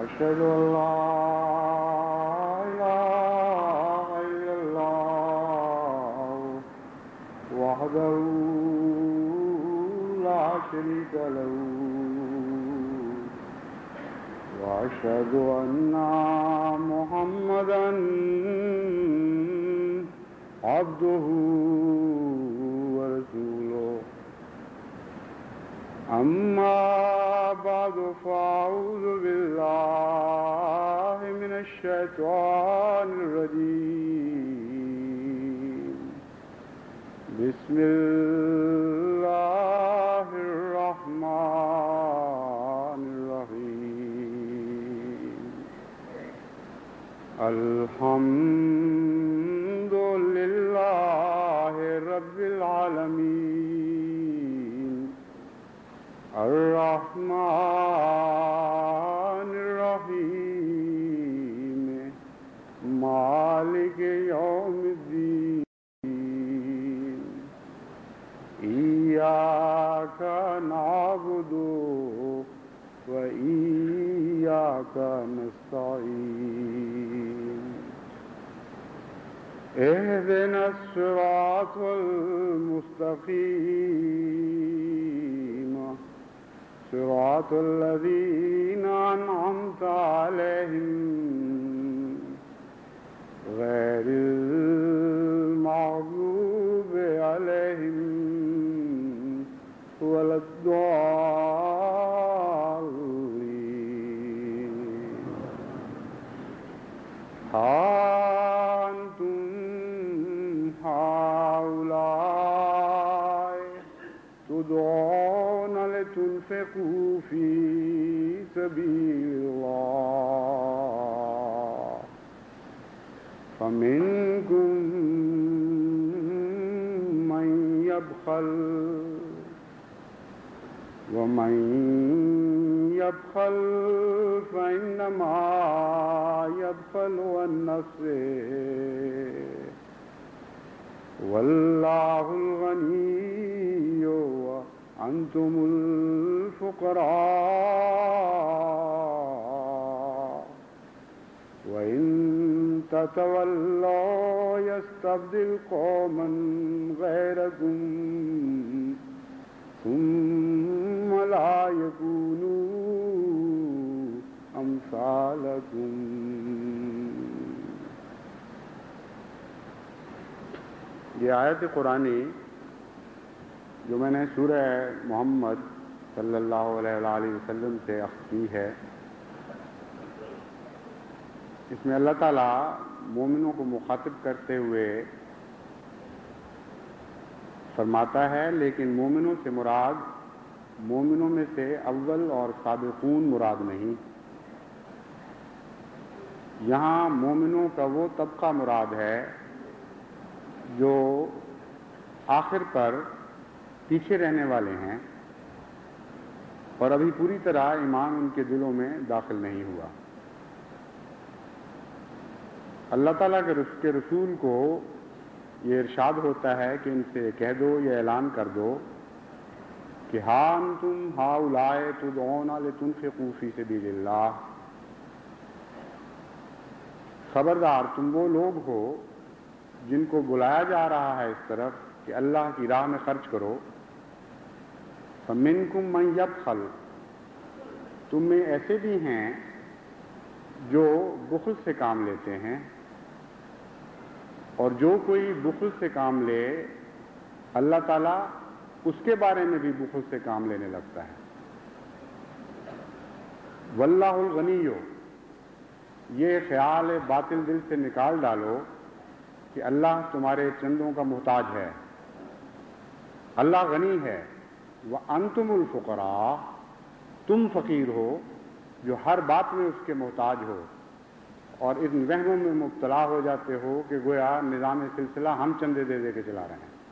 أشهد أن لا إله إلا الله وحده لا شريك له وأشهد أن محمدا عبده ورسوله أما بعد فأعوذ بالله من الشيطان الرجيم بسم الله الرحمن الرحيم الحمد لله رب العالمين الرحمن الرحيم مالك يوم الدين إياك نعبد وإياك نستعين اهدنا الصراط المستقيم صراط الذين أنعمت عليهم غير المغضوب عليهم ولا الضالين أنتم هؤلاء تدعون لتنفقوا في سبيل الله فمنكم من يبخل ومن يبخل فإنما يبخل عن نفسه والله الغني وأنتم الفقراء وإن تتولوا يستبدل قوما غيركم ثم لا يكونوا أمثالكم. یہ آیت قرآنی جو میں نے سورہ محمد صلی اللہ علیہ وآلہ وسلم سے اخذ کی ہے، اس میں اللہ تعالیٰ مومنوں کو مخاطب کرتے ہوئے فرماتا ہے، لیکن مومنوں سے مراد مومنوں میں سے اول اور سابقون مراد نہیں، یہاں مومنوں کا وہ طبقہ مراد ہے جو آخر پر پیچھے رہنے والے ہیں اور ابھی پوری طرح ایمان ان کے دلوں میں داخل نہیں ہوا۔ اللہ تعالیٰ کے رسول کو یہ ارشاد ہوتا ہے کہ ان سے کہہ دو، یہ اعلان کر دو کہ ہاں انتم ہؤلاء تدعون لتنفقوا فی سبیل اللہ، خبردار تم وہ لوگ ہو جن کو بلایا جا رہا ہے اس طرف کہ اللہ کی راہ میں خرچ کرو۔ فمنکم من یبخل، تم میں ایسے بھی ہیں جو بخل سے کام لیتے ہیں، اور جو کوئی بخل سے کام لے اللہ تعالیٰ اس کے بارے میں بھی بخل سے کام لینے لگتا ہے۔ واللہ الغنی، یہ خیال باطل دل سے نکال ڈالو کہ اللہ تمہارے چندوں کا محتاج ہے، اللہ غنی ہے، وَأَنْتُمُ الْفُقَرَاءُ، تم فقیر ہو جو ہر بات میں اس کے محتاج ہو، اور ان وہموں میں مبتلا ہو جاتے ہو کہ گویا نظام سلسلہ ہم چندے دے دے کے چلا رہے ہیں۔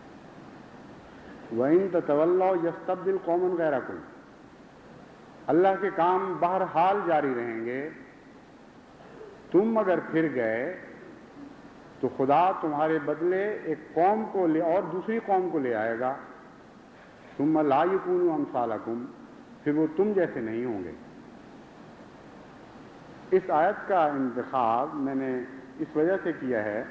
وَإِن تَتَوَلَّوْا يَسْتَبْدِلْ قَوْمًا غَيْرَكُمْ، اللہ کے کام بہرحال جاری رہیں گے، تم اگر پھر گئے تو خدا تمہارے بدلے ایک قوم کو لے اور دوسری قوم کو لے آئے گا، ثم لا یکونوا امثالکم، پھر وہ تم جیسے نہیں ہوں گے۔ اس آیت کا انتخاب میں نے اس وجہ سے کیا ہے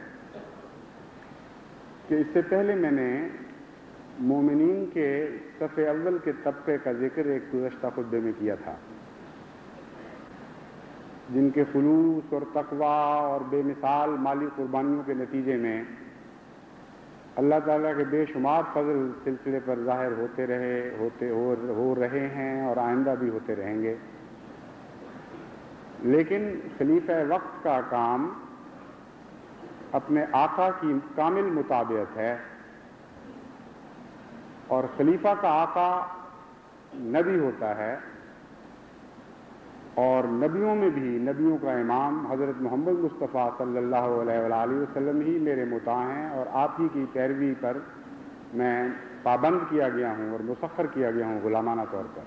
کہ اس سے پہلے میں نے مومنین کے صف اول کے طبقے کا ذکر ایک گزشتہ خطبے میں کیا تھا، جن کے خلوص اور تقویٰ اور بے مثال مالی قربانیوں کے نتیجے میں اللہ تعالیٰ کے بے شمار فضل سلسلے پر ظاہر ہو رہے ہیں اور آئندہ بھی ہوتے رہیں گے۔ لیکن خلیفہ وقت کا کام اپنے آقا کی کامل مطابقت ہے، اور خلیفہ کا آقا نبی ہوتا ہے، اور نبیوں میں بھی نبیوں کا امام حضرت محمد مصطفیٰ صلی اللہ علیہ وآلہ وسلم ہی میرے مطاع ہیں، اور آپ ہی کی پیروی پر میں پابند کیا گیا ہوں اور مسخر کیا گیا ہوں غلامانہ طور پر۔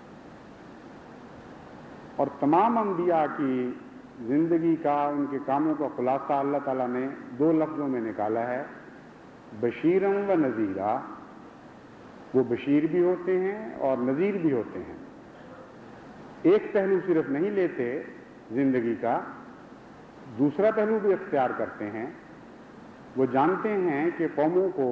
اور تمام انبیاء کی زندگی کا، ان کے کاموں کا خلاصہ اللہ تعالیٰ نے دو لفظوں میں نکالا ہے، بشیرم و نذیرا۔ وہ بشیر بھی ہوتے ہیں اور نذیر بھی ہوتے ہیں، ایک پہلو صرف نہیں لیتے زندگی کا، دوسرا پہلو بھی اختیار کرتے ہیں۔ وہ جانتے ہیں کہ قوموں کو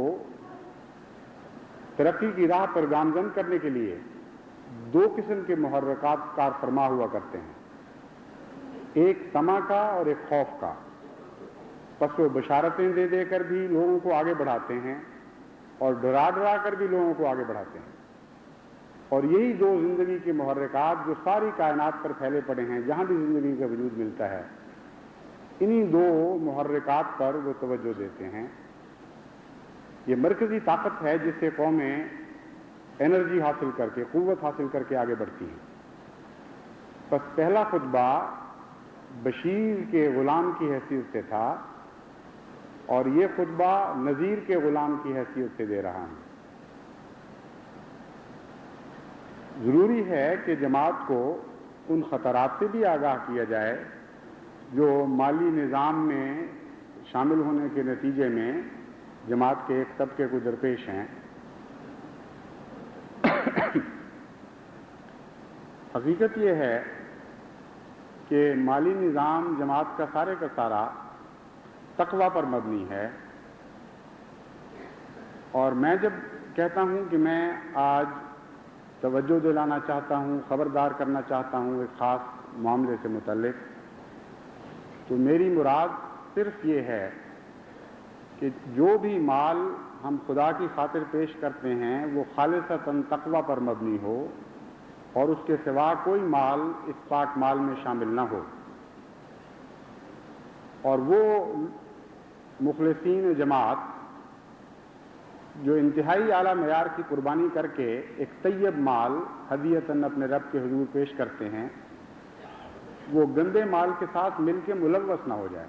ترقی کی راہ پر گامزن کرنے کے لیے دو قسم کے محرکات کار فرما ہوا کرتے ہیں، ایک طمع کا اور ایک خوف کا۔ پس وہ بشارتیں دے دے کر بھی لوگوں کو آگے بڑھاتے ہیں اور ڈرا ڈرا کر بھی لوگوں کو آگے بڑھاتے ہیں، اور یہی دو زندگی کے محرکات جو ساری کائنات پر پھیلے پڑے ہیں، جہاں بھی زندگی کا وجود ملتا ہے، انہی دو محرکات پر وہ توجہ دیتے ہیں۔ یہ مرکزی طاقت ہے جس سے قومیں انرجی حاصل کر کے، قوت حاصل کر کے آگے بڑھتی ہیں۔ بس پہلا خطبہ بشیر کے غلام کی حیثیت سے تھا، اور یہ خطبہ نذیر کے غلام کی حیثیت سے دے رہا ہوں۔ ضروری ہے کہ جماعت کو ان خطرات سے بھی آگاہ کیا جائے جو مالی نظام میں شامل ہونے کے نتیجے میں جماعت کے ایک طبقے کو درپیش ہیں۔ حقیقت یہ ہے کہ مالی نظام جماعت کا سارے کا سارا تقویٰ پر مبنی ہے، اور میں جب کہتا ہوں کہ میں آج توجہ دلانا چاہتا ہوں، خبردار کرنا چاہتا ہوں ایک خاص معاملے سے متعلق، تو میری مراد صرف یہ ہے کہ جو بھی مال ہم خدا کی خاطر پیش کرتے ہیں وہ خالصتاً تقویٰ پر مبنی ہو، اور اس کے سوا کوئی مال اس پاک مال میں شامل نہ ہو۔ اور وہ مخلصین جماعت جو انتہائی اعلیٰ معیار کی قربانی کر کے ایک طیب مال ہدیتاً اپنے رب کے حضور پیش کرتے ہیں، وہ گندے مال کے ساتھ مل کے ملوث نہ ہو جائے۔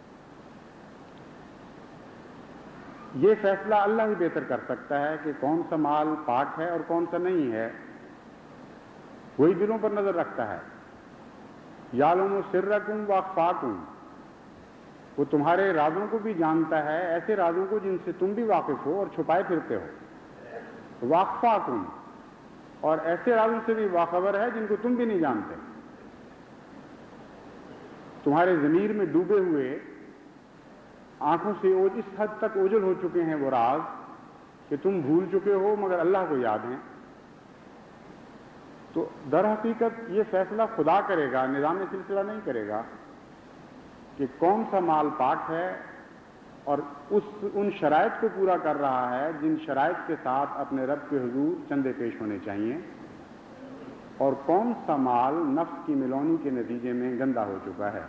یہ فیصلہ اللہ ہی بہتر کر سکتا ہے کہ کون سا مال پاک ہے اور کون سا نہیں ہے، وہی دلوں پر نظر رکھتا ہے۔ یعلم سرکم واخفاکم، وہ تمہارے رازوں کو بھی جانتا ہے، ایسے رازوں کو جن سے تم بھی واقف ہو اور چھپائے پھرتے ہو۔ واخفاکم، اور ایسے رازوں سے بھی باخبر ہے جن کو تم بھی نہیں جانتے۔ تمہارے ضمیر میں ڈوبے ہوئے، آنکھوں سے اس حد تک اوجھل ہو چکے ہیں وہ راز کہ تم بھول چکے ہو مگر اللہ کو یاد ہیں۔ تو در حقیقت یہ فیصلہ خدا کرے گا، نظام سلسلہ نہیں کرے گا کہ کون سا مال پاک ہے اور ان شرائط کو پورا کر رہا ہے جن شرائط کے ساتھ اپنے رب کے حضور چندے پیش ہونے چاہیے، اور کون سا مال نفس کی ملونی کے نتیجے میں گندا ہو چکا ہے۔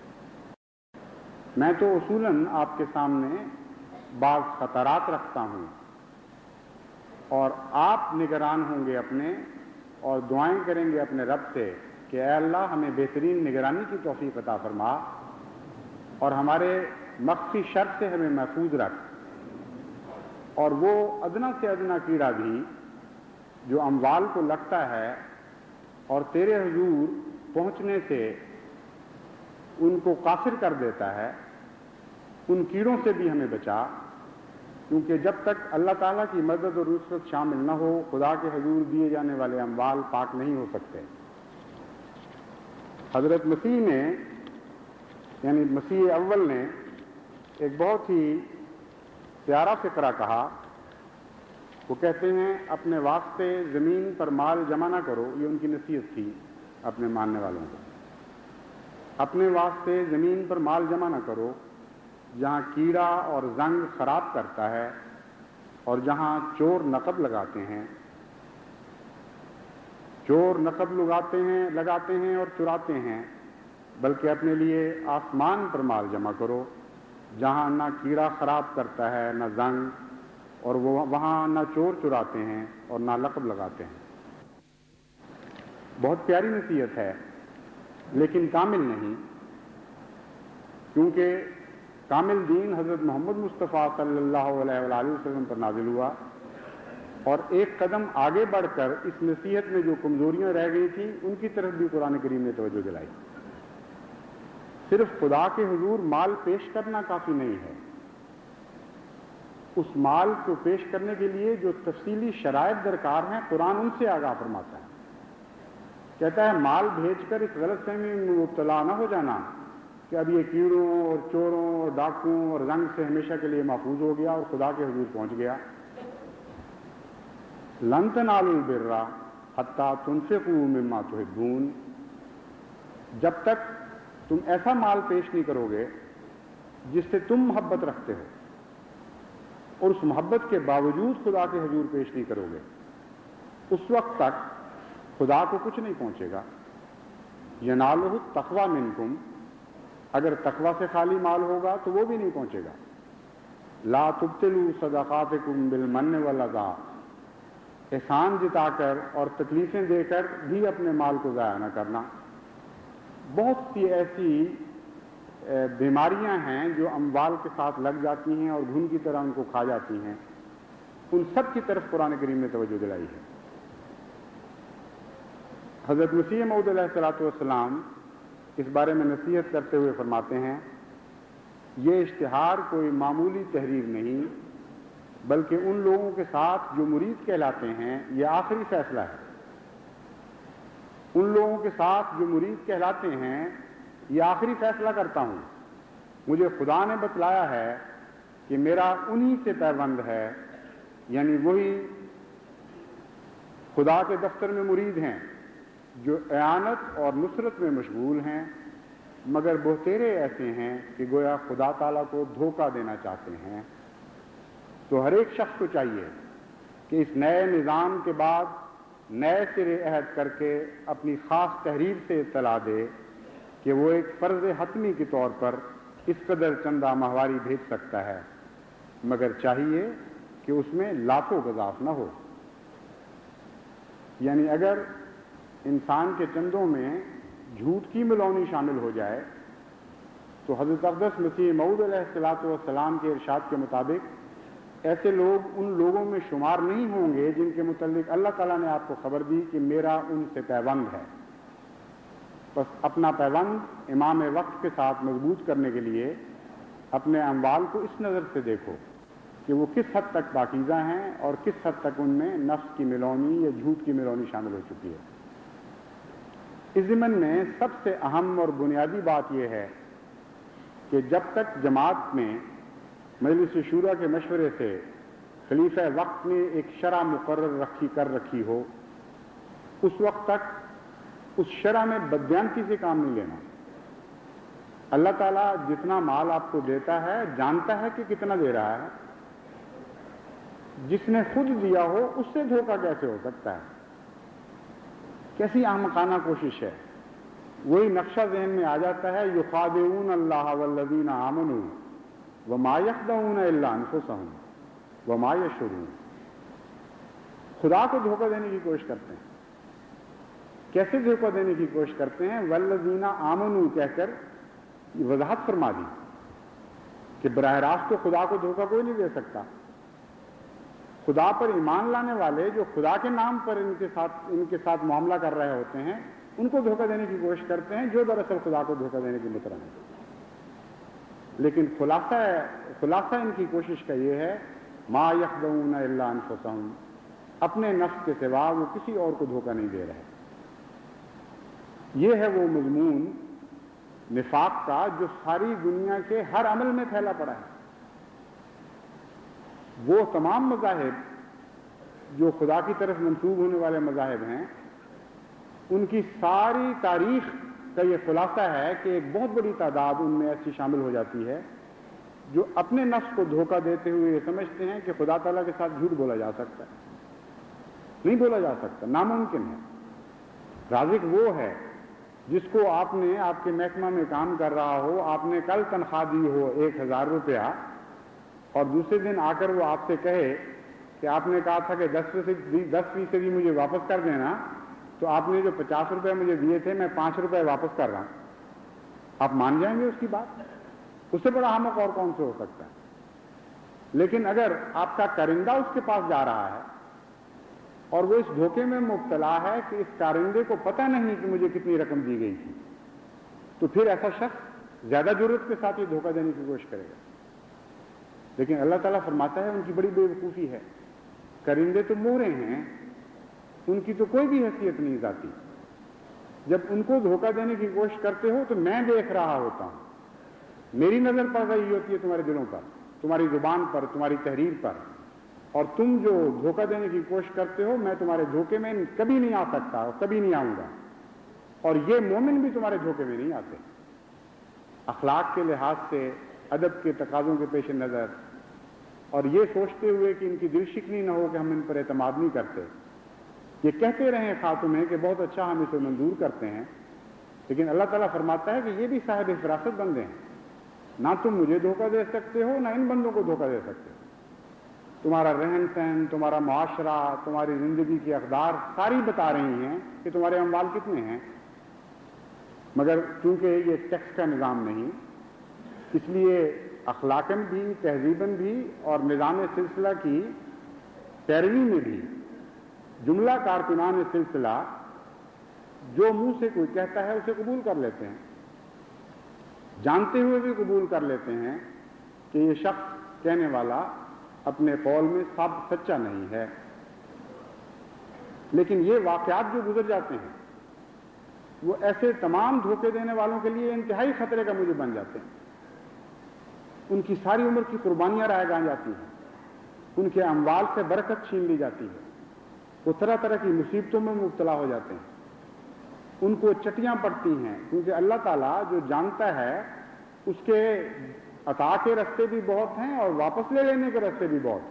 میں تو اصولاً آپ کے سامنے بعض خطرات رکھتا ہوں، اور آپ نگران ہوں گے اپنے، اور دعائیں کریں گے اپنے رب سے کہ اے اللہ ہمیں بہترین نگرانی کی توفیق عطا فرما، اور ہمارے مخفی شر سے ہمیں محفوظ رکھ، اور وہ ادنا سے ادنا کیڑا بھی جو اموال کو لگتا ہے اور تیرے حضور پہنچنے سے ان کو قاصر کر دیتا ہے، ان کیڑوں سے بھی ہمیں بچا، کیونکہ جب تک اللہ تعالیٰ کی مدد اور نصرت شامل نہ ہو، خدا کے حضور دیے جانے والے اموال پاک نہیں ہو سکتے۔ حضرت مسیح نے یعنی مسیح اول نے ایک بہت ہی پیارا فقرہ کہا. وہ کہتے ہیں اپنے واسطے زمین پر مال جمع نہ کرو. یہ ان کی نصیحت تھی اپنے ماننے والوں کو. اپنے واسطے زمین پر مال جمع نہ کرو جہاں کیڑا اور زنگ خراب کرتا ہے اور جہاں چور نقب لگاتے ہیں. چور نقب لگاتے ہیں اور چراتے ہیں، بلکہ اپنے لیے آسمان پر مال جمع کرو جہاں نہ کیڑا خراب کرتا ہے نہ زنگ، اور وہاں نہ چور چراتے ہیں اور نہ لقب لگاتے ہیں. بہت پیاری نصیحت ہے لیکن کامل نہیں، کیونکہ کامل دین حضرت محمد مصطفیٰ صلی اللہ علیہ وآلہ وسلم پر نازل ہوا، اور ایک قدم آگے بڑھ کر اس نصیحت میں جو کمزوریاں رہ گئی تھیں ان کی طرف بھی قرآن کریم نے توجہ دلائی. صرف خدا کے حضور مال پیش کرنا کافی نہیں ہے. اس مال کو پیش کرنے کے لیے جو تفصیلی شرائط درکار ہیں قرآن ان سے آگاہ فرماتا ہے. کہتا ہے مال بھیج کر اس غلط فہمی میں مبتلا نہ ہو جانا کہ اب یہ کیڑوں اور چوروں اور ڈاکوؤں اور رنگ سے ہمیشہ کے لیے محفوظ ہو گیا اور خدا کے حضور پہنچ گیا. لن تنالوا البر حتی تنفقوا مما تحبون. جب تک تم ایسا مال پیش نہیں کرو گے جس سے تم محبت رکھتے ہو اور اس محبت کے باوجود خدا کے حضور پیش نہیں کرو گے، اس وقت تک خدا کو کچھ نہیں پہنچے گا. ینالہ التقوی منکم، اگر تقوی سے خالی مال ہوگا تو وہ بھی نہیں پہنچے گا. لا تبطلوا صدقاتکم بالمن والاذی، احسان جتا کر اور تکلیفیں دے کر بھی اپنے مال کو ضائع نہ کرنا. بہت سی ایسی بیماریاں ہیں جو اموال کے ساتھ لگ جاتی ہیں اور گھن کی طرح ان کو کھا جاتی ہیں. ان سب کی طرف قرآن کریم نے توجہ دلائی ہے. حضرت مسیح موعود علیہ الصلوۃ والسلام اس بارے میں نصیحت کرتے ہوئے فرماتے ہیں یہ اشتہار کوئی معمولی تحریر نہیں، بلکہ ان لوگوں کے ساتھ جو مرید کہلاتے ہیں یہ آخری فیصلہ ہے. ان لوگوں کے ساتھ جو مرید کہلاتے ہیں یہ آخری فیصلہ کرتا ہوں. مجھے خدا نے بتلایا ہے کہ میرا انہی سے پیوند ہے، یعنی وہی خدا کے دفتر میں مرید ہیں جو اعانت اور نصرت میں مشغول ہیں، مگر بہتیرے ایسے ہیں کہ گویا خدا تعالیٰ کو دھوکہ دینا چاہتے ہیں. تو ہر ایک شخص کو چاہیے کہ اس نئے نظام کے بعد نئے سرے عہد کر کے اپنی خاص تحریر سے اطلاع دے کہ وہ ایک فرض حتمی کے طور پر اس قدر چندہ ماہواری بھیج سکتا ہے، مگر چاہیے کہ اس میں لاکھوں گزاف نہ ہو. یعنی اگر انسان کے چندوں میں جھوٹ کی ملونی شامل ہو جائے تو حضرت اقدس مسیح موعود علیہ الصلوۃ والسلام کے ارشاد کے مطابق ایسے لوگ ان لوگوں میں شمار نہیں ہوں گے جن کے متعلق اللہ تعالیٰ نے آپ کو خبر دی کہ میرا ان سے پیوند ہے. بس اپنا پیوند امام وقت کے ساتھ مضبوط کرنے کے لیے اپنے اموال کو اس نظر سے دیکھو کہ وہ کس حد تک پاکیزہ ہیں اور کس حد تک ان میں نفس کی ملونی یا جھوٹ کی ملونی شامل ہو چکی ہے. اس ضمن میں سب سے اہم اور بنیادی بات یہ ہے کہ جب تک جماعت میں مجلس شورا کے مشورے سے خلیفہ وقت نے ایک شرح مقرر کر رکھی ہو، اس وقت تک اس شرح میں بددیانتی سے کام نہیں لینا. اللہ تعالیٰ جتنا مال آپ کو دیتا ہے جانتا ہے کہ کتنا دے رہا ہے. جس نے خود دیا ہو اس سے دھوکہ کیسے ہو سکتا ہے؟ کیسی احمقانہ کوشش ہے. وہی نقشہ ذہن میں آ جاتا ہے یخادعون اللہ والذین آمنوا وما یخدعون الا انفسهم وما یشعرون. خدا کو دھوکہ دینے کی کوشش کرتے ہیں. کیسے دھوکہ دینے کی کوشش کرتے ہیں؟ والذین آمنوا کہہ کر وضاحت فرما دی کہ براہ راست تو خدا کو دھوکہ کوئی نہیں دے سکتا. خدا پر ایمان لانے والے جو خدا کے نام پر ان کے ساتھ معاملہ کر رہے ہوتے ہیں ان کو دھوکہ دینے کی کوشش کرتے ہیں جو دراصل خدا کو دھوکہ دینے کی مترن ہے. لیکن خلاصہ ان کی کوشش کا یہ ہے ما یخدعون الا انفسهم، اپنے نفس کے سوا وہ کسی اور کو دھوکہ نہیں دے رہے. یہ ہے وہ مضمون نفاق کا جو ساری دنیا کے ہر عمل میں پھیلا پڑا ہے۔ وہ تمام مذاہب جو خدا کی طرف منسوب ہونے والے مذاہب ہیں، ان کی ساری تاریخ کا یہ خلاصہ ہے کہ ایک بہت بڑی تعداد ان میں ایسی شامل ہو جاتی ہے جو اپنے نفس کو دھوکہ دیتے ہوئے یہ سمجھتے ہیں کہ خدا تعالیٰ کے ساتھ جھوٹ بولا جا سکتا ہے۔ نہیں بولا جا سکتا، ناممکن ہے۔ رازق وہ ہے جس کو آپ نے آپ کے محکمہ میں کام کر رہا ہو، آپ نے کل تنخواہ دی ہو 1000 روپیہ، اور دوسرے دن آ کر وہ آپ سے کہے کہ آپ نے کہا تھا کہ 10% مجھے واپس کر دینا، تو آپ نے جو 50 روپے مجھے دیے تھے میں 5 روپے واپس کر رہا ہوں، آپ مان جائیں گے اس کی بات؟ اس سے بڑا احمق اور کون سے ہو سکتا ہے؟ لیکن اگر آپ کا کرندہ اس کے پاس جا رہا ہے اور وہ اس دھوکے میں مبتلا ہے کہ اس کارندے کو پتہ نہیں کہ مجھے کتنی رقم دی گئی تھی، تو پھر ایسا شخص زیادہ ضرورت کے ساتھ یہ دھوکہ دینے کی کوشش کرے گا۔ لیکن اللہ تعالیٰ فرماتا ہے ان کی بڑی بے وقوفی ہے، کرندے تو مورے ہیں، ان کی تو کوئی بھی حیثیت نہیں ذاتی۔ جب ان کو دھوکہ دینے کی کوشش کرتے ہو تو میں دیکھ رہا ہوتا ہوں، میری نظر پڑ رہی ہوتی ہے تمہارے دلوں پر، تمہاری زبان پر، تمہاری تحریر پر، اور تم جو دھوکہ دینے کی کوشش کرتے ہو میں تمہارے دھوکے میں کبھی نہیں آ سکتا اور کبھی نہیں آؤں گا، اور یہ مومن بھی تمہارے دھوکے میں نہیں آتے۔ اخلاق کے لحاظ سے، ادب کے تقاضوں کے پیش نظر، اور یہ سوچتے ہوئے کہ ان کی دل شکنی نہ ہو کہ ہم ان پر اعتماد نہیں کرتے، یہ کہتے رہیں خاتون میں کہ بہت اچھا ہم اسے منظور کرتے ہیں، لیکن اللہ تعالیٰ فرماتا ہے کہ یہ بھی صاحب فراست بندے ہیں، نہ تم مجھے دھوکہ دے سکتے ہو نہ ان بندوں کو دھوکہ دے سکتے ہو۔ تمہارا رہن سہن، تمہارا معاشرہ، تمہاری زندگی کی اقدار ساری بتا رہی ہیں کہ تمہارے اموال کتنے ہیں، مگر چونکہ یہ ٹیکس کا نظام نہیں، اس لیے اخلاقاً بھی، تہذیباً بھی اور نظام سلسلہ کی پیروی میں بھی جملہ کارکنان سلسلہ جو منہ سے کوئی کہتا ہے اسے قبول کر لیتے ہیں، جانتے ہوئے بھی قبول کر لیتے ہیں کہ یہ شخص کہنے والا اپنے قول میں سچا نہیں ہے۔ لیکن یہ واقعات جو گزر جاتے ہیں وہ ایسے تمام دھوکے دینے والوں کے لیے انتہائی خطرے کا موجب بن جاتے ہیں۔ ان کی ساری عمر کی قربانیاں رائے گاں جاتی ہیں، ان کے اموال سے برکت چھین لی جاتی ہے، وہ طرح طرح کی مصیبتوں میں مبتلا ہو جاتے ہیں، ان کو چٹیاں پڑتی ہیں، کیونکہ اللہ تعالیٰ جو جانتا ہے اس کے عطا کے رستے بھی بہت ہیں اور واپس لے لینے کے رستے بھی بہت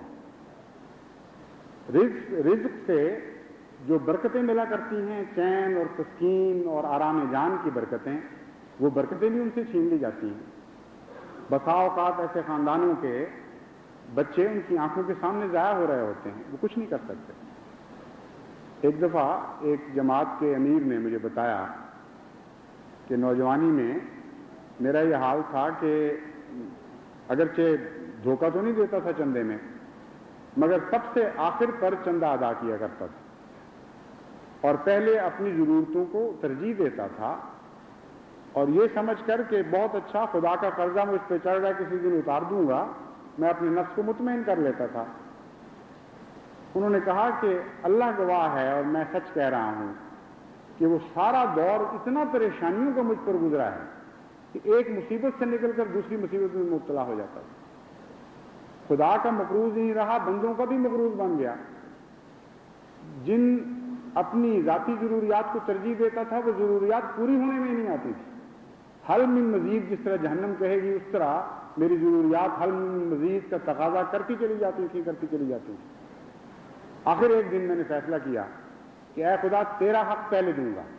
ہیں۔ رزق سے جو برکتیں ملا کرتی ہیں، چین اور تسکین اور آرام جان کی برکتیں، وہ برکتیں بھی ان سے چھین لی جاتی ہیں۔ بسا اوقات ایسے خاندانوں کے بچے ان کی آنکھوں کے سامنے ضائع ہو رہے ہوتے ہیں، وہ کچھ نہیں کر سکتے۔ ایک دفعہ ایک جماعت کے امیر نے مجھے بتایا کہ نوجوانی میں میرا یہ حال تھا کہ اگرچہ دھوکہ تو نہیں دیتا تھا چندے میں، مگر سب سے آخر پر چندہ ادا کیا کرتا تھا، اور پہلے اپنی ضرورتوں کو ترجیح دیتا تھا، اور یہ سمجھ کر کہ بہت اچھا خدا کا قرضہ مجھ پہ چڑھ رہا ہے، کسی دن اتار دوں گا، میں اپنے نفس کو مطمئن کر لیتا تھا۔ انہوں نے کہا کہ اللہ گواہ ہے اور میں سچ کہہ رہا ہوں کہ وہ سارا دور اتنا پریشانیوں کا مجھ پر گزرا ہے کہ ایک مصیبت سے نکل کر دوسری مصیبت میں مبتلا ہو جاتا تھا۔ خدا کا مقروض نہیں رہا، بندوں کا بھی مقروض بن گیا۔ جن اپنی ذاتی ضروریات کو ترجیح دیتا تھا وہ ضروریات پوری ہونے میں نہیں آتی تھی۔ حل من مزید جس طرح جہنم کہے گی، اس طرح میری ضروریات حل من مزید کا تقاضا کرتی چلی جاتی تھی۔ آخر ایک دن میں نے فیصلہ کیا کہ اے خدا تیرا حق پہلے دوں گا،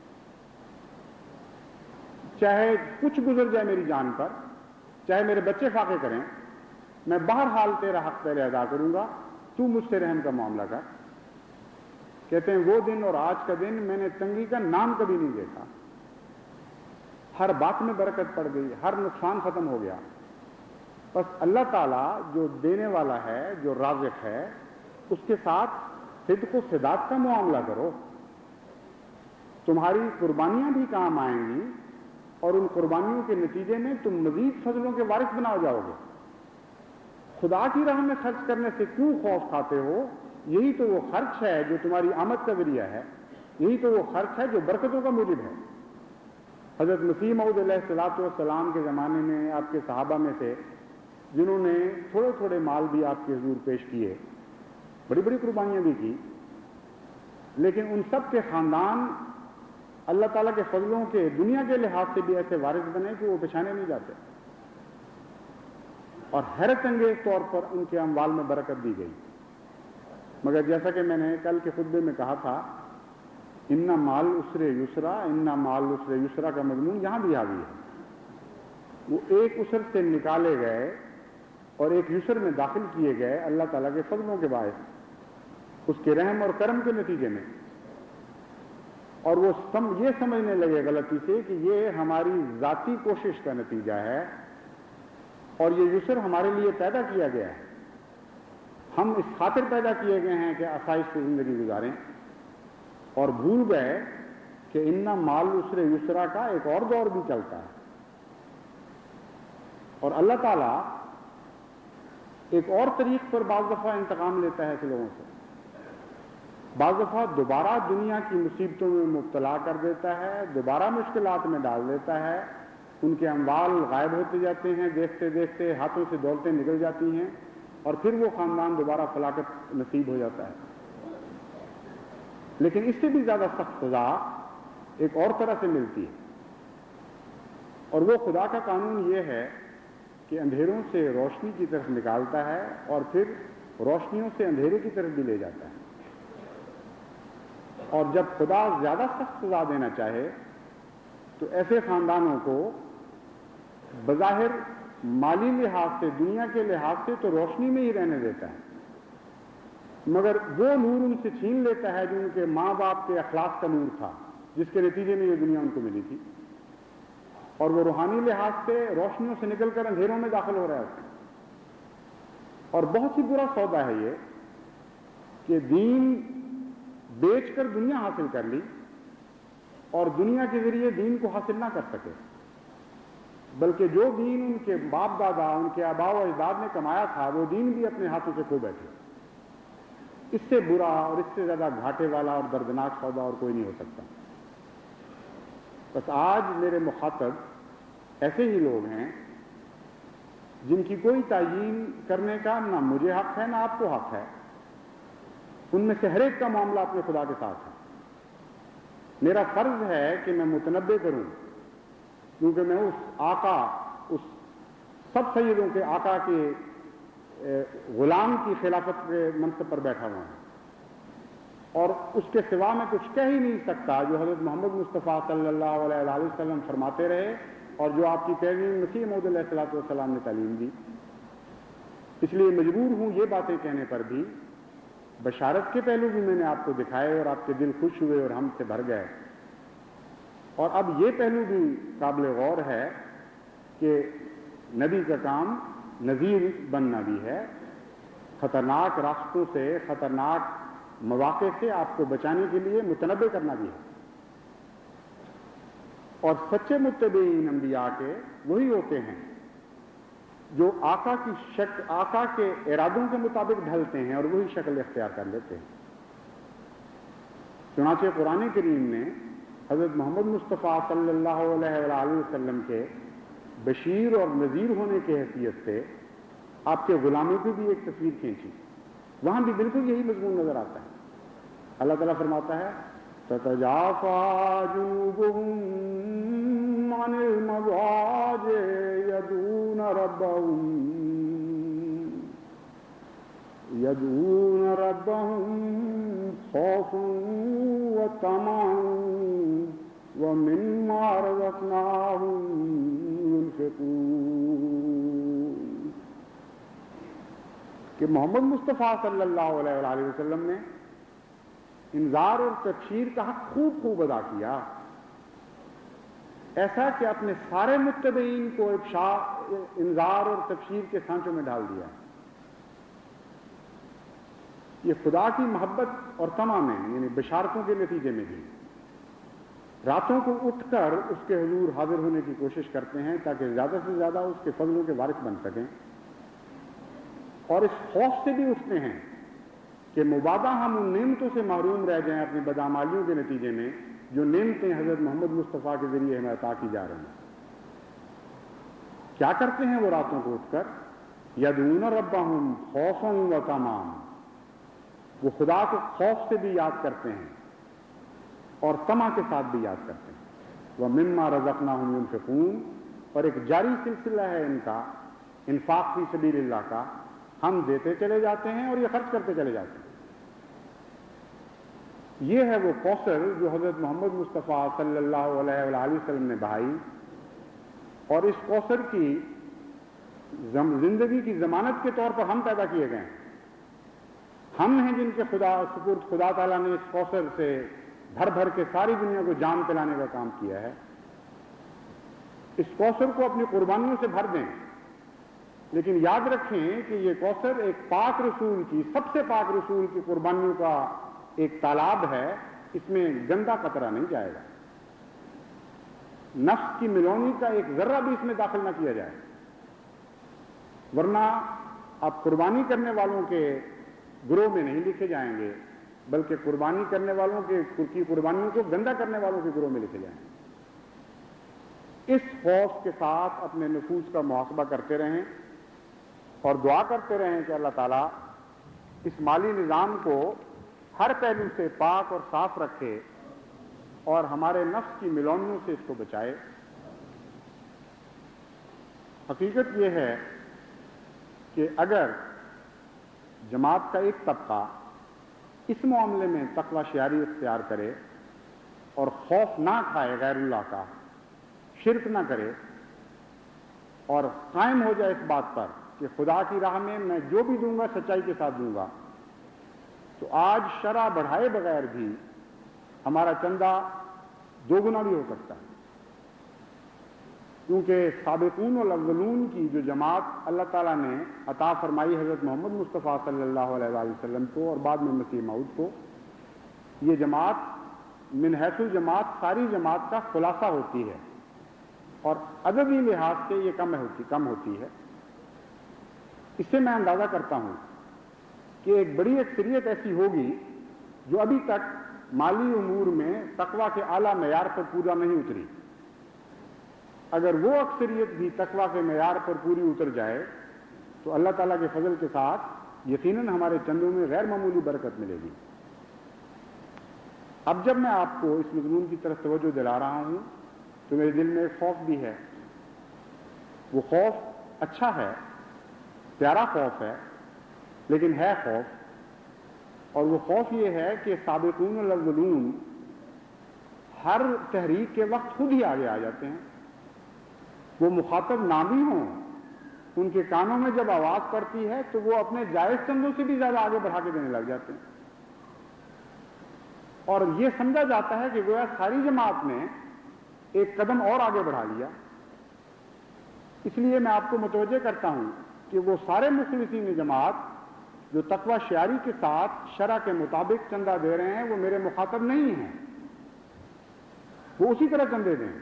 چاہے کچھ گزر جائے میری جان پر، چاہے میرے بچے فاقے کریں، میں بہرحال تیرا حق پہلے ادا کروں گا، تو مجھ سے رحم کا معاملہ کر۔ کہتے ہیں وہ دن اور آج کا دن میں نے تنگی کا نام کبھی نہیں دیکھا، ہر بات میں برکت پڑ گئی، ہر نقصان ختم ہو گیا۔ بس اللہ تعالیٰ جو دینے والا ہے، جو رازق ہے، اس کے ساتھ صدق و صداقت کا معاملہ کرو، تمہاری قربانیاں بھی کام آئیں گی، اور ان قربانیوں کے نتیجے میں تم مزید فضلوں کے وارث بنا جاؤ گے۔ خدا کی راہ میں خرچ کرنے سے کیوں خوف کھاتے ہو؟ یہی تو وہ خرچ ہے جو تمہاری آمد کا ذریعہ ہے۔ یہی تو وہ خرچ ہے جو برکتوں کا موجب ہے۔ حضرت مسیح موعود علیہ الصلوۃ والسلام کے زمانے میں آپ کے صحابہ میں سے جنہوں نے تھوڑے تھوڑے مال بھی آپ کے حضور پیش کیے، بڑی بڑی قربانیاں بھی کی، لیکن ان سب کے خاندان اللہ تعالیٰ کے فضلوں کے دنیا کے لحاظ سے بھی ایسے وارث بنے کہ وہ پچھانے نہیں جاتے، اور حیرت انگیز طور پر ان کے اموال میں برکت دی گئی۔ مگر جیسا کہ میں نے کل کے خطبے میں کہا تھا، ان مال عسر یسرا، ان مال عسر یسرا کا مضمون یہاں بھی حاوی ہے۔ وہ ایک عسر سے نکالے گئے اور ایک یسر میں داخل کیے گئے اللہ تعالیٰ کے فضلوں کے باعث، اس کے رحم اور کرم کے نتیجے میں، اور وہ یہ سمجھنے لگے غلطی سے کہ یہ ہماری ذاتی کوشش کا نتیجہ ہے اور یہ یسر ہمارے لیے پیدا کیا گیا ہے، ہم اس خاطر پیدا کیے گئے ہیں کہ آسائش سے زندگی گزاریں، اور بھول گئے کہ ان مال عسر یسرا کا ایک اور دور بھی چلتا ہے، اور اللہ تعالیٰ ایک اور طریق پر بعض دفعہ انتقام لیتا ہے ایسے لوگوں سے، بعض دفعہ دوبارہ دنیا کی مصیبتوں میں مبتلا کر دیتا ہے، دوبارہ مشکلات میں ڈال دیتا ہے، ان کے اموال غائب ہوتے جاتے ہیں، دیکھتے دیکھتے ہاتھوں سے دولتیں نکل جاتی ہیں، اور پھر وہ خاندان دوبارہ فلاکت نصیب ہو جاتا ہے۔ لیکن اس سے بھی زیادہ سخت سزا ایک اور طرح سے ملتی ہے، اور وہ خدا کا قانون یہ ہے کہ اندھیروں سے روشنی کی طرف نکالتا ہے اور پھر روشنیوں سے اندھیرے کی طرف بھی لے جاتا ہے۔ اور جب خدا زیادہ سخت سزا دینا چاہے تو ایسے خاندانوں کو بظاہر مالی لحاظ سے، دنیا کے لحاظ سے تو روشنی میں ہی رہنے دیتا ہے، مگر وہ نور ان سے چھین لیتا ہے جو ان کے ماں باپ کے اخلاق کا نور تھا، جس کے نتیجے میں یہ دنیا ان کو ملی تھی، اور وہ روحانی لحاظ سے روشنیوں سے نکل کر اندھیروں میں داخل ہو رہا ہے۔ اور بہت ہی برا سودا ہے یہ کہ دین بیچ کر دنیا حاصل کر لی اور دنیا کے ذریعے دین کو حاصل نہ کر سکے، بلکہ جو دین ان کے باپ دادا، ان کے آباء و اجداد نے کمایا تھا، وہ دین بھی اپنے ہاتھوں سے کھو بیٹھے۔ اس سے برا اور اس سے زیادہ گھاٹے والا اور دردناک سودا اور کوئی نہیں ہو سکتا۔ بس آج میرے مخاطب ایسے ہی لوگ ہیں جن کی کوئی تعیین کرنے کا نہ مجھے حق ہے نہ آپ کو حق ہے، ان میں سے ہر ایک کا معاملہ اپنے خدا کے ساتھ ہے۔ میرا فرض ہے کہ میں متنبع کروں، کیونکہ میں اس آقا، اس سب سیدوں کے آقا کے غلام کی خلافت کے منصب پر بیٹھا ہوا ہوں، اور اس کے سوا میں کچھ کہہ ہی نہیں سکتا جو حضرت محمد مصطفیٰ صلی اللہ علیہ وسلم فرماتے رہے اور جو آپ کی پیروی مسیح موعود علیہ الصلوۃ والسلام نے تعلیم دی۔ اس لیے مجبور ہوں یہ باتیں کہنے پر بھی، بشارت کے پہلو بھی میں نے آپ کو دکھائے اور آپ کے دل خوش ہوئے اور ہم سے بھر گئے، اور اب یہ پہلو بھی قابل غور ہے کہ نبی کا کام نذیر بننا بھی ہے، خطرناک راستوں سے، خطرناک مواقع سے آپ کو بچانے کے لیے متنبع کرنا بھی ہے۔ اور سچے متبعین انبیاء کے وہی ہوتے ہیں جو آقا کے ارادوں کے مطابق ڈھلتے ہیں اور وہی شکل اختیار کر لیتے ہیں۔ چنانچہ قرآن کریم نے حضرت محمد مصطفیٰ صلی اللہ علیہ وآلہ وسلم کے بشیر اور نذیر ہونے کی حیثیت سے آپ کے غلاموں کی بھی ایک تصویر کھینچی، وہاں بھی بالکل یہی مضمون نظر آتا ہے۔ اللہ تعالیٰ فرماتا ہے تتجافى جنوبهم عن المضاجع يدعون ربهم خوفا وطمعا ومما رزقناهم ينفقون، کہ محمد مصطفیٰ صلی اللہ علیہ وآلہ وسلم نے انذار اور تبشیر کا حق خوب خوب ادا کیا، ایسا کہ اپنے سارے متبعین کو انذار اور تبشیر کے سانچوں میں ڈال دیا۔ یہ خدا کی محبت اور طمع میں، یعنی بشارتوں کے نتیجے میں بھی راتوں کو اٹھ کر اس کے حضور حاضر ہونے کی کوشش کرتے ہیں تاکہ زیادہ سے زیادہ اس کے فضلوں کے وارث بن سکیں، اور اس خوف سے بھی اٹھتے ہیں کہ مبادا ہم ان نعمتوں سے محروم رہ جائیں اپنی بدعمالیوں کے نتیجے میں جو نعمتیں حضرت محمد مصطفیٰ کے ذریعے ہمیں عطا کی جا رہی ہیں۔ کیا کرتے ہیں وہ راتوں کو اٹھ کر؟ یدعون ربہم خوفا و طمعا، وہ خدا کو خوف سے بھی یاد کرتے ہیں اور طمع کے ساتھ بھی یاد کرتے ہیں۔ وَمِمَّا رَزَقْنَاهُمْ يُنْفِقُونَ، اور ایک جاری سلسلہ ہے ان کا انفاق فی سبیل اللہ کا، ہم دیتے چلے جاتے ہیں اور یہ خرچ کرتے چلے جاتے ہیں۔ یہ ہے وہ کوثر جو حضرت محمد مصطفیٰ صلی اللہ علیہ وآلہ وسلم نے بہائی، اور اس کوثر کی زندگی کی ضمانت کے طور پر ہم پیدا کیے گئے ہیں۔ ہم ہیں جن کے سپرد خدا تعالیٰ نے اس کوثر سے بھر بھر کے ساری دنیا کو جام پلانے کا کام کیا ہے۔ اس کوثر کو اپنی قربانیوں سے بھر دیں، لیکن یاد رکھیں کہ یہ کوثر ایک پاک رسول کی، سب سے پاک رسول کی قربانیوں کا ایک تالاب ہے، اس میں گندا قطرہ نہیں جائے گا، نفس کی ملونی کا ایک ذرہ بھی اس میں داخل نہ کیا جائے، ورنہ آپ قربانی کرنے والوں کے گروہ میں نہیں لکھے جائیں گے، بلکہ قربانی کرنے والوں کی قربانیوں کو گندا کرنے والوں کے گروہ میں لکھے جائیں گے۔ اس خوف کے ساتھ اپنے نفوس کا محاسبہ کرتے رہیں اور دعا کرتے رہیں کہ اللہ تعالیٰ اس مالی نظام کو ہر پہلو سے پاک اور صاف رکھے اور ہمارے نفس کی ملونیوں سے اس کو بچائے۔ حقیقت یہ ہے کہ اگر جماعت کا ایک طبقہ اس معاملے میں تقوی شعاری اختیار کرے اور خوف نہ کھائے غیر اللہ کا، شرک نہ کرے اور قائم ہو جائے اس بات پر کہ خدا کی راہ میں جو بھی دوں گا سچائی کے ساتھ دوں گا، تو آج شرع بڑھائے بغیر بھی ہمارا چندہ 2 گنا بھی ہو سکتا ہے، کیونکہ سابقون الاولون کی جو جماعت اللہ تعالیٰ نے عطا فرمائی حضرت محمد مصطفیٰ صلی اللہ علیہ وآلہ وسلم کو اور بعد میں مسیح موعود کو، یہ جماعت من حیث الجماعت ساری جماعت کا خلاصہ ہوتی ہے اور عددی لحاظ سے یہ کم ہوتی ہے۔ اس سے میں اندازہ کرتا ہوں کہ ایک بڑی اکثریت ایسی ہوگی جو ابھی تک مالی امور میں تقویٰ کے اعلیٰ معیار پر پورا نہیں اتری۔ اگر وہ اکثریت بھی تقویٰ کے معیار پر پوری اتر جائے تو اللہ تعالیٰ کے فضل کے ساتھ یقیناً ہمارے چندوں میں غیر معمولی برکت ملے گی۔ اب جب میں آپ کو اس مضمون کی طرف توجہ دلا رہا ہوں تو میرے دل میں ایک خوف بھی ہے۔ وہ خوف اچھا ہے، پیارا خوف ہے، لیکن ہے خوف، اور وہ خوف یہ ہے کہ سابقون الاولون ہر تحریک کے وقت خود ہی آگے آ جاتے ہیں۔ وہ مخاطب نہ بھی ہوں، ان کے کانوں میں جب آواز پڑتی ہے تو وہ اپنے جائز چندوں سے بھی زیادہ آگے بڑھا کے دینے لگ جاتے ہیں، اور یہ سمجھا جاتا ہے کہ گویا ساری جماعت نے ایک قدم اور آگے بڑھا لیا۔ اس لیے میں آپ کو متوجہ کرتا ہوں کہ وہ سارے مخلصین جماعت جو تقوی شعاری کے ساتھ شرع کے مطابق چندہ دے رہے ہیں وہ میرے مخاطب نہیں ہیں، وہ اسی طرح چندے دیں۔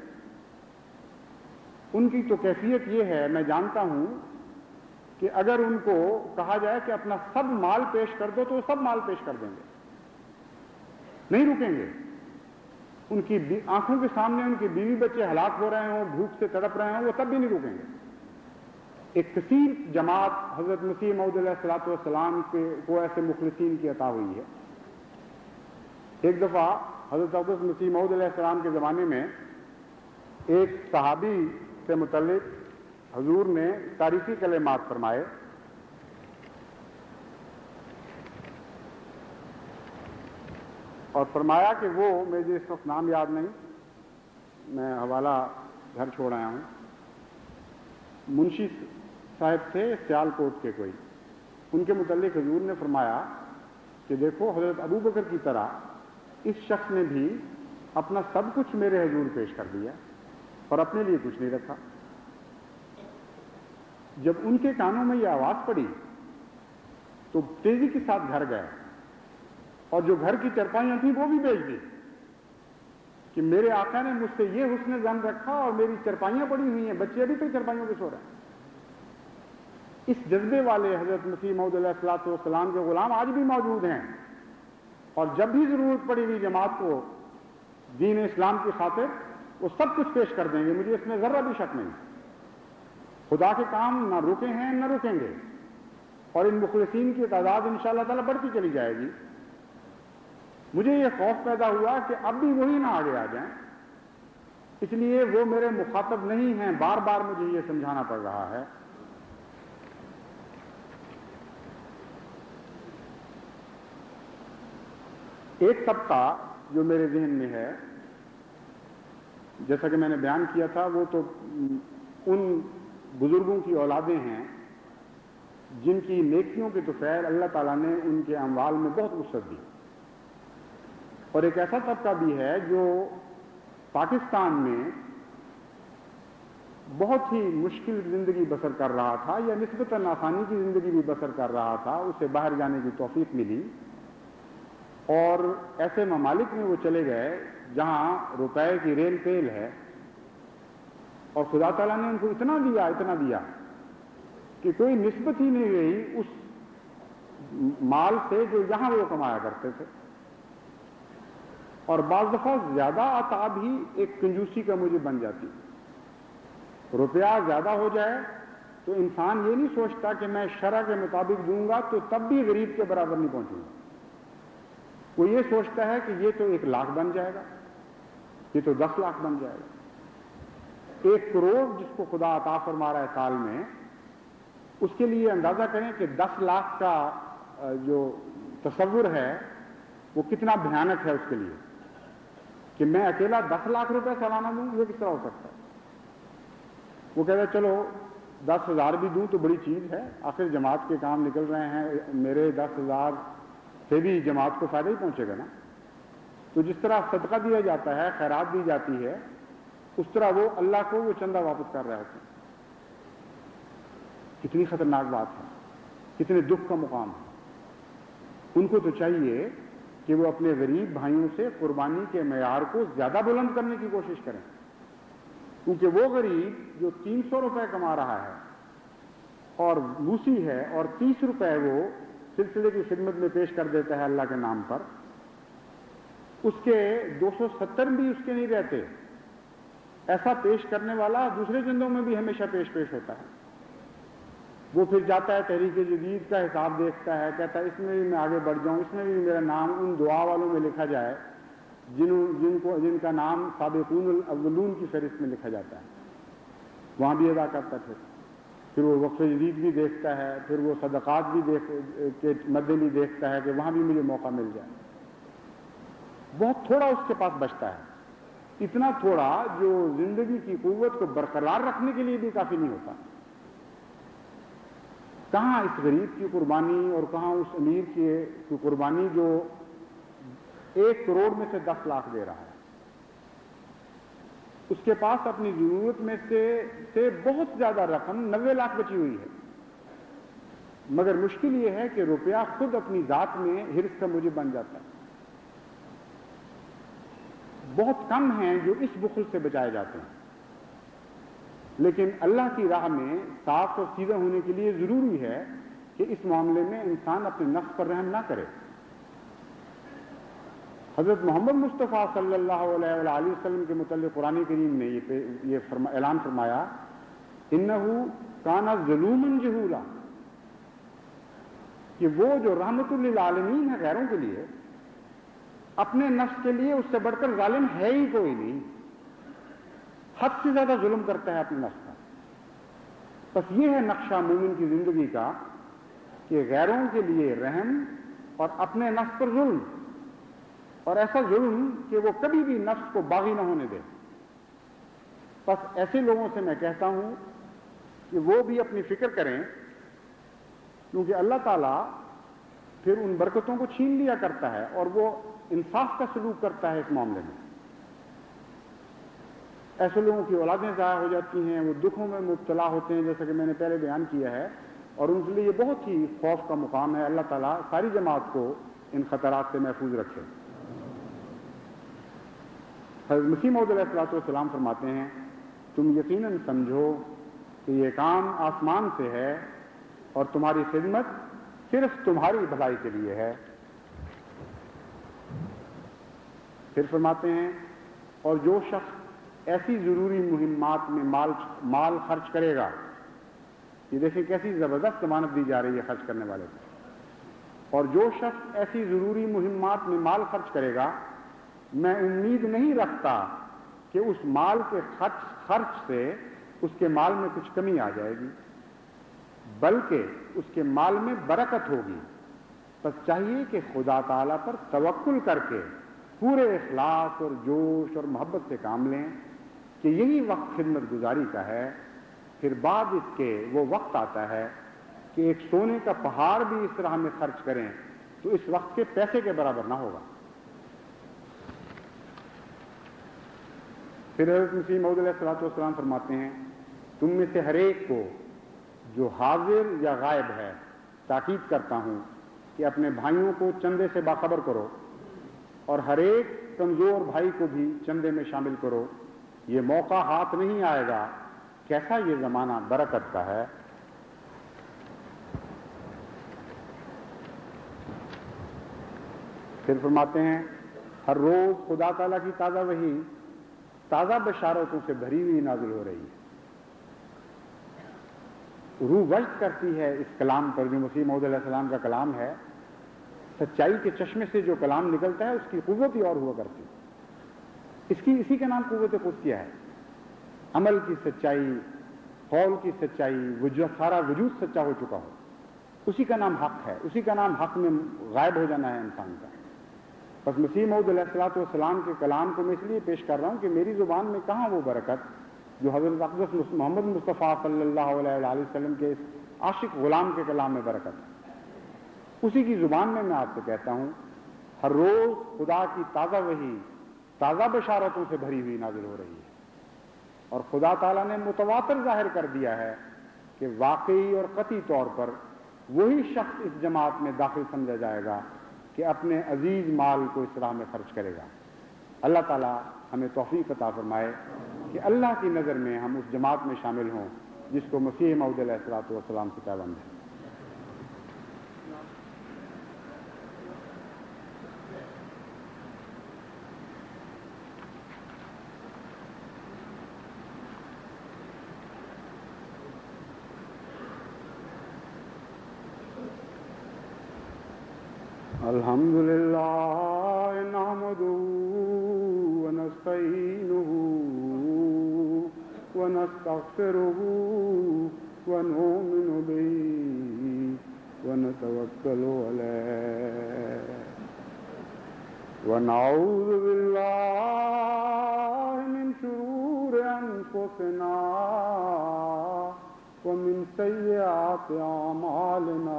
ان کی تو کیفیت یہ ہے، میں جانتا ہوں کہ اگر ان کو کہا جائے کہ اپنا سب مال پیش کر دو تو وہ سب مال پیش کر دیں گے، نہیں رکیں گے۔ ان کی آنکھوں کے سامنے ان کے بیوی بچے ہلاک ہو رہے ہوں، بھوک سے تڑپ رہے ہوں، وہ تب بھی نہیں رکیں گے۔ ایک کثیر جماعت حضرت مسیح موعود علیہ الصلوۃ والسلام کو ایسے مخلصین کی عطا ہوئی ہے۔ ایک دفعہ حضرت مسیح موعود علیہ السلام کے زمانے میں ایک صحابی سے متعلق حضور نے تاریخی کلمات فرمائے، اور فرمایا کہ وہ، مجھے اس وقت نام یاد نہیں، میں حوالہ گھر چھوڑ آیا ہوں، منشی صاحب تھے سیال کوٹ کے کوئی، ان کے متعلق حضور نے فرمایا کہ دیکھو حضرت ابو بکر کی طرح اس شخص نے بھی اپنا سب کچھ میرے حضور پیش کر دیا اور اپنے لیے کچھ نہیں رکھا۔ جب ان کے کانوں میں یہ آواز پڑی تو تیزی کے ساتھ گھر گئے اور جو گھر کی چرپائیاں تھیں وہ بھی بیچ دی کہ میرے آقا نے مجھ سے یہ حسن ظن رکھا اور میری چرپائیاں پڑی ہوئی ہیں، بچے ابھی تک چرپائیوں پہ سو رہے ہیں۔ اس جذبے والے حضرت مسیح موعود علیہ الصلوۃ والسلام کے غلام آج بھی موجود ہیں، اور جب بھی ضرورت پڑے گی جماعت کو دین اسلام کی خاطر وہ سب کچھ پیش کر دیں گے، مجھے اس میں ذرہ بھی شک نہیں۔ خدا کے کام نہ رکے ہیں نہ رکیں گے، اور ان مخلصین کی تعداد انشاءاللہ تعالیٰ بڑھتی چلی جائے گی۔ مجھے یہ خوف پیدا ہوا کہ اب بھی وہی نہ آگے آ جائیں، اس لیے وہ میرے مخاطب نہیں ہیں، بار بار مجھے یہ سمجھانا پڑ رہا ہے۔ ایک طبقہ جو میرے ذہن میں ہے، جیسا کہ میں نے بیان کیا تھا، وہ تو ان بزرگوں کی اولادیں ہیں جن کی نیکیوں کے طفیل اللہ تعالیٰ نے ان کے اموال میں بہت وسعت دی، اور ایک ایسا طبقہ بھی ہے جو پاکستان میں بہت ہی مشکل زندگی بسر کر رہا تھا، یا نسبتاً آسانی کی زندگی بھی بسر کر رہا تھا، اسے باہر جانے کی توفیق ملی، اور ایسے ممالک میں وہ چلے گئے جہاں روپے کی ریل تیل ہے، اور خدا تعالیٰ نے ان کو اتنا دیا کہ کوئی نسبت ہی نہیں رہی اس مال سے جو یہاں وہ کمایا کرتے تھے، اور بعض دفعہ زیادہ عطا بھی ایک کنجوسی کا موجب بن جاتی۔ روپیہ زیادہ ہو جائے تو انسان یہ نہیں سوچتا کہ میں شرع کے مطابق دوں گا تو تب بھی غریب کے برابر نہیں پہنچوں گا، وہ یہ سوچتا ہے کہ یہ تو 1 لاکھ بن جائے گا، یہ تو 10 لاکھ بن جائے گا۔ 1 کروڑ جس کو خدا عطا فرما رہا ہے سال میں، اس کے لیے اندازہ کریں کہ 10 لاکھ کا جو تصور ہے وہ کتنا بھیانک ہے اس کے لیے، کہ میں اکیلا 10 لاکھ روپے سالانہ دوں، یہ کس طرح ہو سکتا ہے؟ وہ کہتا ہے چلو 10,000 بھی دوں تو بڑی چیز ہے، آخر جماعت کے کام نکل رہے ہیں، میرے 10,000 سے بھی جماعت کو فائدہ ہی پہنچے گا نا۔ تو جس طرح صدقہ دیا جاتا ہے، خیرات دی جاتی ہے، اس طرح وہ اللہ کو وہ چندہ واپس کر رہے ہوتے ہیں۔ کتنی خطرناک بات ہے، کتنے دکھ کا مقام ہے۔ ان کو تو چاہیے کہ وہ اپنے غریب بھائیوں سے قربانی کے معیار کو زیادہ بلند کرنے کی کوشش کریں، کیونکہ وہ غریب جو 300 روپے کما رہا ہے اور موسی ہے، اور 30 روپے وہ سلسلے کی خدمت میں پیش کر دیتا ہے اللہ کے نام پر، اس کے 270 بھی اس کے نہیں رہتے۔ ایسا پیش کرنے والا دوسرے چندوں میں بھی ہمیشہ پیش ہوتا ہے۔ وہ پھر جاتا ہے تحریک جدید کا حساب دیکھتا ہے، کہتا ہے اس میں بھی میں آگے بڑھ جاؤں، اس میں بھی میرا نام ان دعا والوں میں لکھا جائے جن کا نام سابقون الاولون کی فہرست میں لکھا جاتا ہے، وہاں بھی ادا کرتا ہے۔ پھر وہ وقف جدید بھی دیکھتا ہے، پھر وہ صدقات بھی کے مدے بھی دیکھتا ہے کہ وہاں بھی مجھے موقع مل جائے۔ بہت تھوڑا اس کے پاس بچتا ہے، اتنا تھوڑا جو زندگی کی قوت کو برقرار رکھنے کے لیے بھی کافی نہیں ہوتا۔ کہاں اس غریب کی قربانی اور کہاں اس امیر کی قربانی جو 1 کروڑ میں سے 10 لاکھ دے رہا ہے۔ اس کے پاس اپنی ضرورت میں سے بہت زیادہ رقم 90 لاکھ بچی ہوئی ہے، مگر مشکل یہ ہے کہ روپیہ خود اپنی ذات میں حرص کا موجب بن جاتا ہے۔ بہت کم ہیں جو اس بخل سے بچائے جاتے ہیں، لیکن اللہ کی راہ میں صاف اور سیدھا ہونے کے لیے ضروری ہے کہ اس معاملے میں انسان اپنے نفس پر رحم نہ کرے۔ حضرت محمد مصطفیٰ صلی اللہ علیہ وآلہ وسلم کے متعلق قرآن کریم نے یہ اعلان فرمایا، انہو کان ظلوما جہولا، کہ وہ جو رحمت للعالمین ہے غیروں کے لیے، اپنے نفس کے لیے اس سے بڑھ کر ظالم ہے ہی کوئی نہیں، حد سے زیادہ ظلم کرتا ہے اپنے نفس کا۔ بس یہ ہے نقشہ مومن کی زندگی کا کہ غیروں کے لیے رحم اور اپنے نفس پر ظلم، اور ایسا ظلم کہ وہ کبھی بھی نفس کو باغی نہ ہونے دے۔ بس ایسے لوگوں سے میں کہتا ہوں کہ وہ بھی اپنی فکر کریں، کیونکہ اللہ تعالیٰ پھر ان برکتوں کو چھین لیا کرتا ہے، اور وہ انصاف کا سلوک کرتا ہے اس معاملے میں۔ ایسے لوگوں کی اولادیں ضائع ہو جاتی ہیں، وہ دکھوں میں مبتلا ہوتے ہیں، جیسا کہ میں نے پہلے بیان کیا ہے، اور ان کے لیے یہ بہت ہی خوف کا مقام ہے۔ اللہ تعالیٰ ساری جماعت کو ان خطرات سے محفوظ رکھے۔ حضرت مسیح موعود علیہ الصلوۃ والسلام فرماتے ہیں، تم یقیناً سمجھو کہ یہ کام آسمان سے ہے اور تمہاری خدمت صرف تمہاری بھلائی کے لیے ہے۔ پھر فرماتے ہیں اور جو شخص ایسی ضروری مہمات میں مال خرچ کرے گا، یہ دیکھیں کیسی زبردست ضمانت دی جا رہی ہے خرچ کرنے والے کو، اور جو شخص ایسی ضروری مہمات میں مال خرچ کرے گا، میں امید نہیں رکھتا کہ اس مال کے خرچ سے اس کے مال میں کچھ کمی آ جائے گی، بلکہ اس کے مال میں برکت ہوگی۔ بس چاہیے کہ خدا تعالیٰ پر توکل کر کے پورے اخلاص اور جوش اور محبت سے کام لیں کہ یہی وقت خدمت گزاری کا ہے۔ پھر بعد اس کے وہ وقت آتا ہے کہ ایک سونے کا پہاڑ بھی اس طرح ہمیں خرچ کریں تو اس وقت کے پیسے کے برابر نہ ہوگا۔ پھر حضرت مسیح موعود علیہ الصلوۃ والسلام فرماتے ہیں تم میں سے ہر ایک کو جو حاضر یا غائب ہے تاکید کرتا ہوں کہ اپنے بھائیوں کو چندے سے باخبر کرو اور ہر ایک کمزور بھائی کو بھی چندے میں شامل کرو، یہ موقع ہاتھ نہیں آئے گا، کیسا یہ زمانہ برکت کا ہے۔ پھر فرماتے ہیں ہر روز خدا تعالیٰ کی تازہ وحی تازہ بشارتوں سے بھری ہوئی نازل ہو رہی ہے، روح وجد کرتی ہے اس کلام پر جو مسیح موعود علیہ السلام کا کلام ہے۔ سچائی کے چشمے سے جو کلام نکلتا ہے اس کی قوت ہی اور ہوا کرتی ہے، اسی کا نام قوت قدسیہ ہے۔ عمل کی سچائی، قول کی سچائی، سارا وجود سچا ہو چکا ہو، اسی کا نام حق ہے، اسی کا نام حق میں غائب ہو جانا ہے انسان کا۔ بس مسیح موعود علیہ الصلوۃ والسلام کے کلام کو میں اس لیے پیش کر رہا ہوں کہ میری زبان میں کہاں وہ برکت جو حضرت اقدس محمد مصطفیٰ صلی اللہ علیہ وآلہ وسلم کے اس عاشق غلام کے کلام میں برکت ہے، اسی کی زبان میں آپ سے کہتا ہوں ہر روز خدا کی تازہ وحی تازہ بشارتوں سے بھری ہوئی نازل ہو رہی ہے، اور خدا تعالیٰ نے متواتر ظاہر کر دیا ہے کہ واقعی اور قطعی طور پر وہی شخص اس جماعت میں داخل سمجھا جائے گا کہ اپنے عزیز مال کو اس راہ میں خرچ کرے گا۔ اللہ تعالیٰ ہمیں توفیق عطا فرمائے کہ اللہ کی نظر میں ہم اس جماعت میں شامل ہوں جس کو مسیح موعود علیہ الصلوۃ والسلام سے پیوند ہے۔ الحمد للہ نحمده ونستعینه ونستغفره ونؤمن به ونتوکل علیہ ونعوذ باللہ من شرور انفسنا ومن سیئات اعمالنا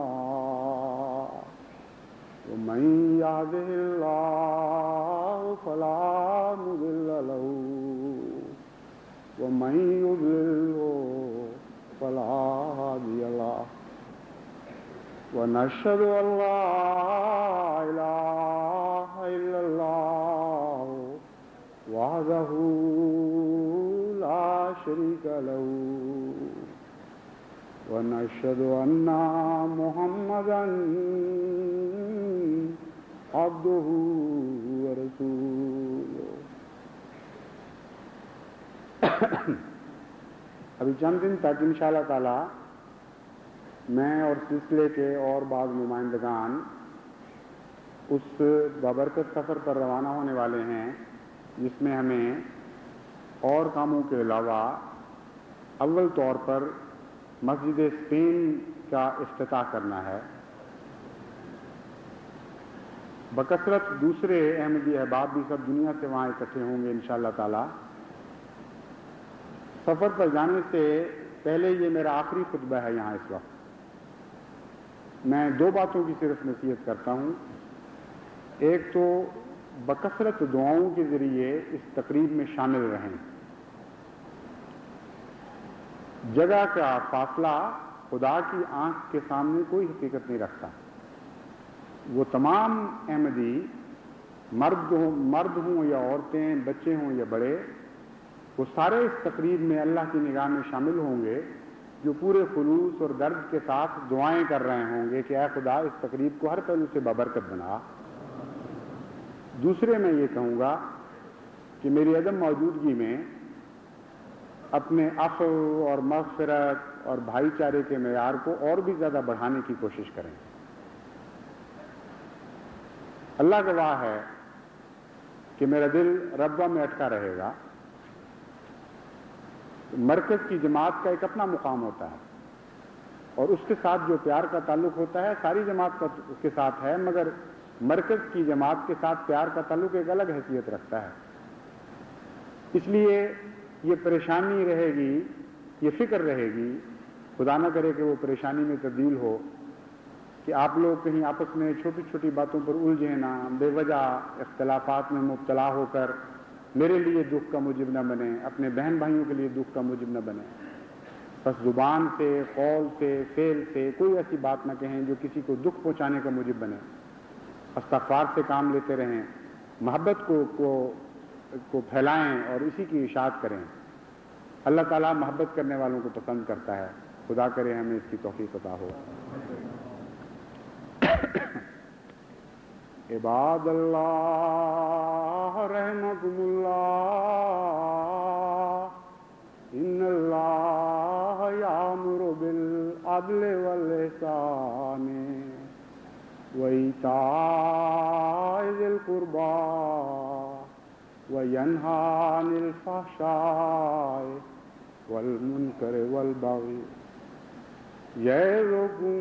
ومن يهده الله فلا مضل له ومن يضلل فلا هادي له ونشهد أن لا إله إلا الله وحده لا شريك له ونشهد أن محمدا عبده ورسوله۔ ابھی چند دن تک انشاءاللہ تعالی میں اور سلسلے کے اور بعض نمائندگان اس بابرکت سفر پر روانہ ہونے والے ہیں جس میں ہمیں اور کاموں کے علاوہ اول طور پر مسجد اسپین کا افتتاح کرنا ہے۔ بکثرت دوسرے احمدی احباب بھی سب دنیا سے وہاں اکٹھے ہوں گے انشاءاللہ تعالی۔ سفر پر جانے سے پہلے یہ میرا آخری خطبہ ہے یہاں اس وقت۔ میں دو باتوں کی صرف نصیحت کرتا ہوں، ایک تو بکثرت دعاؤں کے ذریعے اس تقریب میں شامل رہیں۔ جگہ کا فاصلہ خدا کی آنکھ کے سامنے کوئی حقیقت نہیں رکھتا۔ وہ تمام احمدی مرد ہوں یا عورتیں، بچے ہوں یا بڑے، وہ سارے اس تقریب میں اللہ کی نگاہ میں شامل ہوں گے جو پورے خلوص اور درد کے ساتھ دعائیں کر رہے ہوں گے کہ اے خدا اس تقریب کو ہر پہلو سے بابرکت بنا۔ دوسرے میں یہ کہوں گا کہ میری عدم موجودگی میں اپنے عفو اور مغفرت اور بھائی چارے کے معیار کو اور بھی زیادہ بڑھانے کی کوشش کریں۔ اللہ گواہ ہے کہ میرا دل ربوہ میں اٹکا رہے گا۔ مرکز کی جماعت کا ایک اپنا مقام ہوتا ہے اور اس کے ساتھ جو پیار کا تعلق ہوتا ہے ساری جماعت کا اس کے ساتھ ہے، مگر مرکز کی جماعت کے ساتھ پیار کا تعلق ایک الگ حیثیت رکھتا ہے۔ اس لیے یہ پریشانی رہے گی، یہ فکر رہے گی، خدا نہ کرے کہ وہ پریشانی میں تبدیل ہو کہ آپ لوگ کہیں آپس میں چھوٹی چھوٹی باتوں پر الجھے نہ، بے وجہ اختلافات میں مبتلا ہو کر میرے لیے دکھ کا موجب نہ بنے، اپنے بہن بھائیوں کے لیے دکھ کا موجب نہ بنے۔ بس زبان سے، قول سے، فعل سے کوئی ایسی بات نہ کہیں جو کسی کو دکھ پہنچانے کا موجب بنے۔ استغفار سے کام لیتے رہیں، محبت کو پھیلائیں اور اسی کی اشاعت کریں۔ اللہ تعالیٰ محبت کرنے والوں کو پسند کرتا ہے۔ خدا کرے ہمیں اس کی توفیق عطا ہو۔ عباد اللہ رحمکم اللہ، ان اللہ یامر بالعدل والاحسان وایتاء ذی القربی وینہی عن الفحشاء والمنکر والبغی یعظکم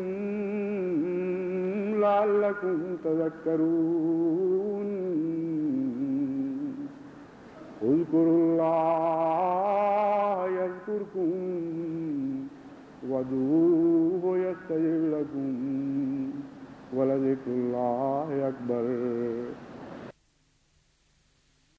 لعلکم تذکرون۔ اذکروا اللہ یذکرکم وادعوہ یستجب لکم ولذکر اللہ اکبر۔